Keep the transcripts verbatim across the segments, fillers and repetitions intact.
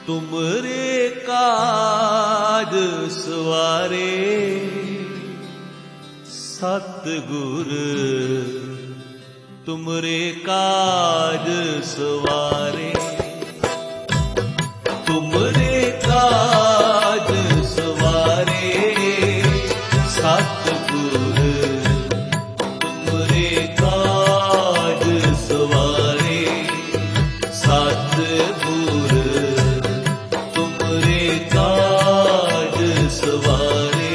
तुमरे काज सवारे सतगुर, तुमरे काज सवारे, तुमरे काज सवारे सतगुर, तुमरे काज सवारे सतगुर, तुमरे काज सवारे।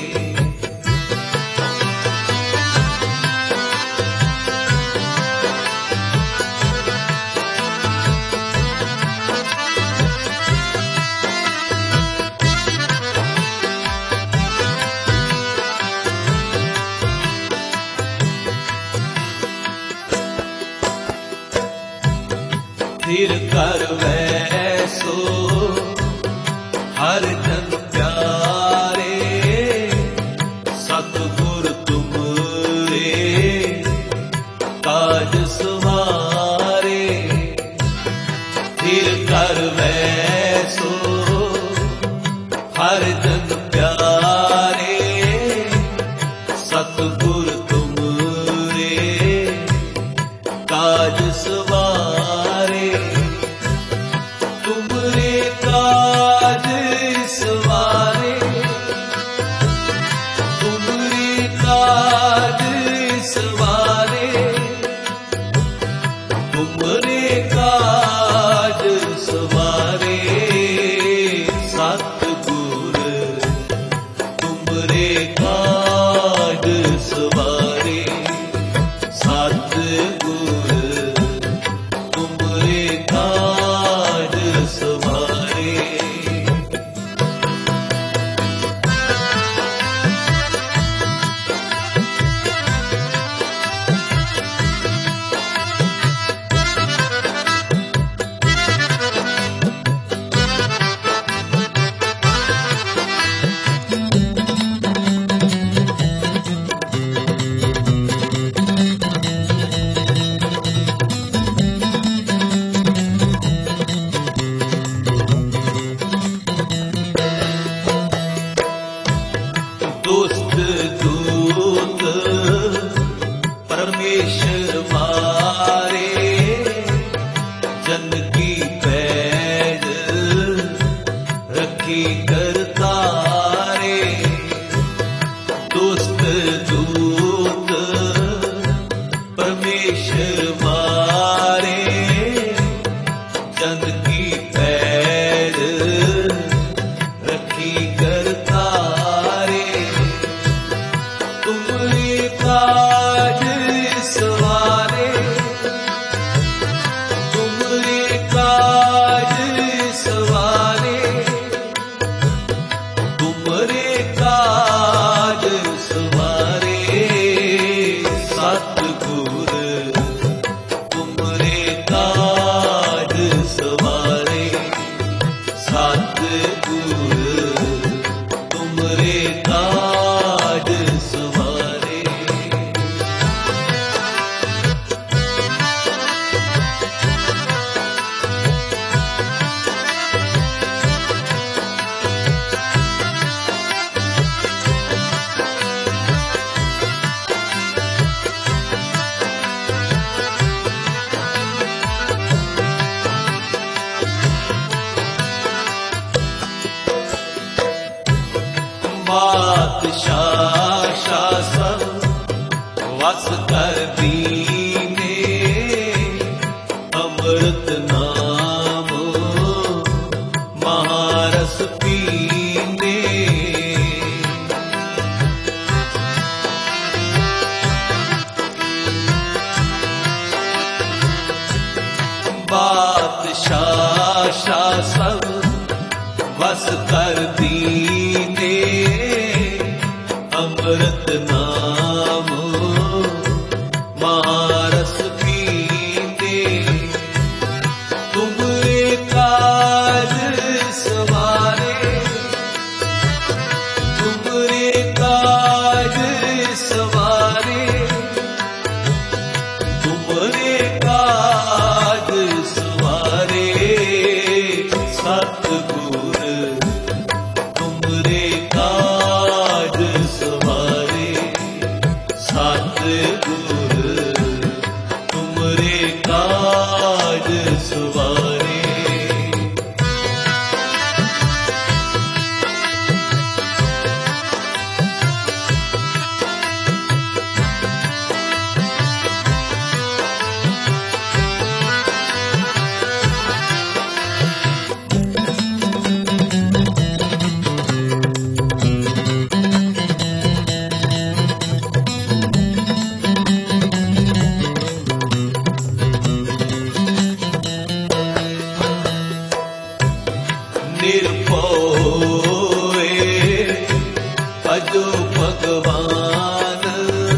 स्थिर कर वैसो हर जन प्यारे, सतगुर तुमरे काज सवारे। स्थिर कर वैसो हर जन प्यारे, सतगुर तुमरे काज सवारे। तुमरे काज सवारे, तुमरे काज सवारे, तुमरे काज सवारे सतगुर, तुमरे काज सवारे सतगुर, तुमरे काज सवारे। दुष्ट दूत परमेश्वर मारे, जन की पैज रखी करतारे। दुष्ट दूत परमेश्वर मारे, जन की पैज रखी करतारे। तुमरे काज सवारे, तुमरे काज सवारे, तुमरे काज सवारे सतगुर, तुमरे काज सवारे सतगुर, तुमरे काज सवारे। बादशाह शासन वस कर दीने, अमृत नाम महारस पीने। बादशाह शासन वस कर दीने, अमृत नाम महा भजो भगवान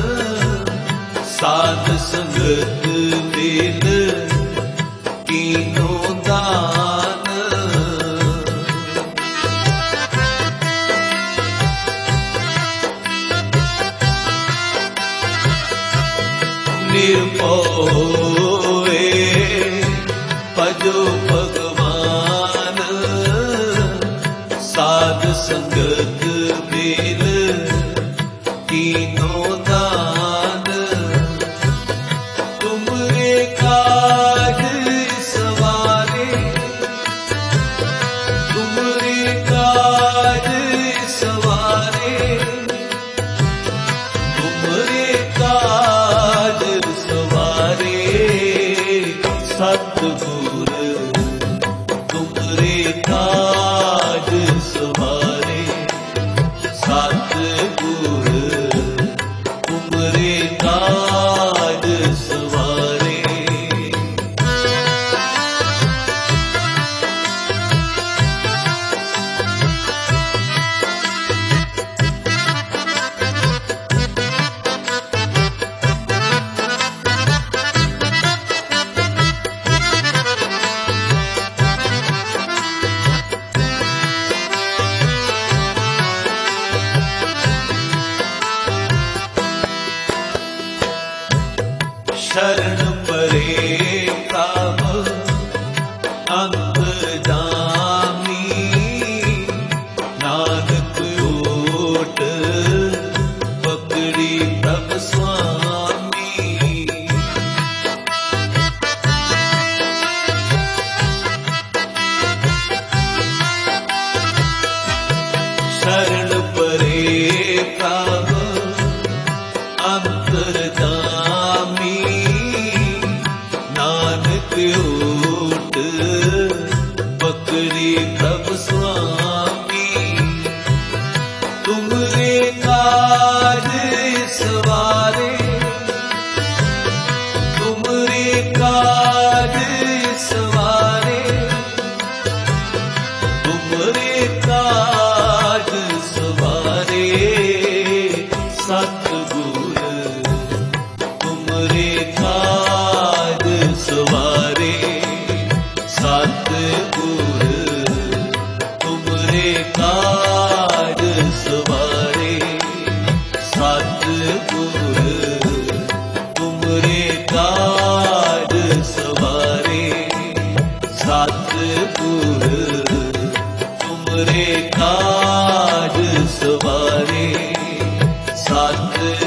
साध संगत मिल कीनो दान। निर्भय भजो भगवान साध संगत मिल कीनो दान। तुमरे काज सवारे तुमरे काज सवारे तुमरे काज सवारे सतगुर तुमरे काज सवारे सतगुर तुमरे काज सवारे। शरण परे प्रभ अंतर्यामी नानक ओट पकड़ी प्रभ स्वामी। शरण परे प्रभ अंतर्यामी नानक ओट पकड़ी प्रभ स्वामी। तुमरे काज सवारे तुमरे काज सवारे तुमरे काज सवारे सतगुर तुमरे काज सवारे सतगुर तुमरे काज सवारे सतगुर तुमरे काज सवारे सतगुर तुमरे काज सवारे सत